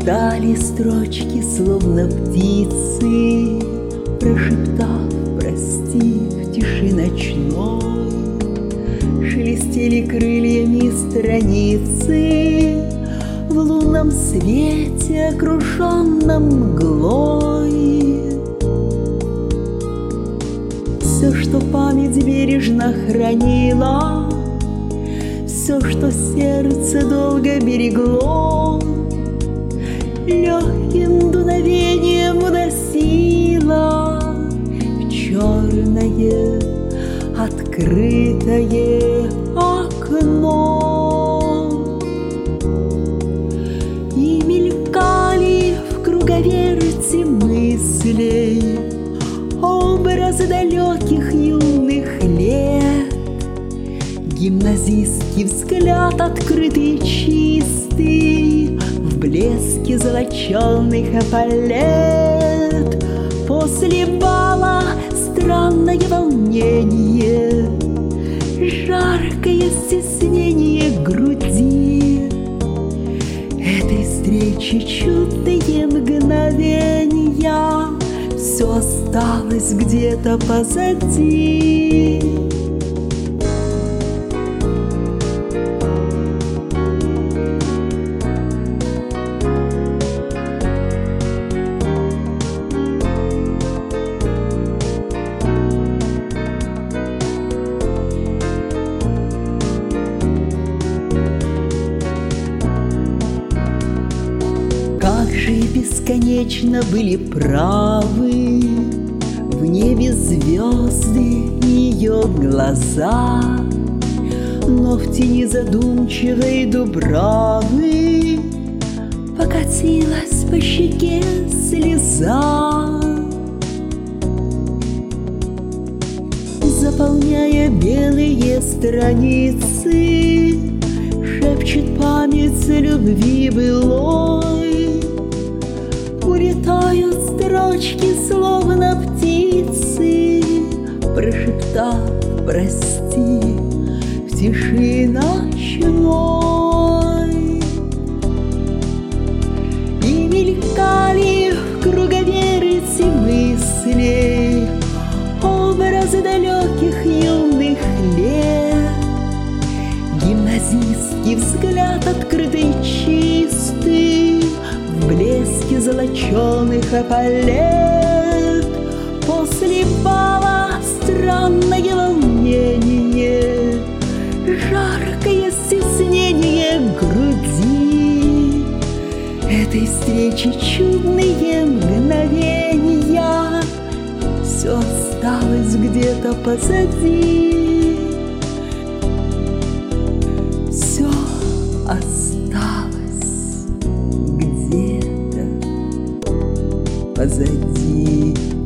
Улетали строчки, словно птицы, прошептав «прости» в тиши ночной. Шелестели крыльями страницы в лунном свете, окруженном мглой. Все, что память бережно хранила, все, что сердце долго берегло, легким дуновением уносило в черное открытое окно. И мелькали в круговерти мыслей образы далеких юных лет. Гимназистский взгляд, открытый и чистый, в блеске золоченых эполет. После бала странное волнение, жаркое стеснение груди. Этой встречи чудные мгновенья, все осталось где-то позади. Как же бесконечно были правы в небе звезды и ее глаза, но в тени задумчивой дубравы покатилась по щеке слеза, заполняя белые страницы. Шепчет память любви былой, улетают строчки, словно птицы, прошептав «прости» в тиши ночной. И мелькали в круговерти мыслей образы далеких юных лет. Гимназистский взгляд, открытый и чистый, в блеске золоченых эполет. После бала странное волнение, жаркое стеснение груди. Этой встречи чудные мгновенья, все осталось где-то позади. Все осталось где-то позади.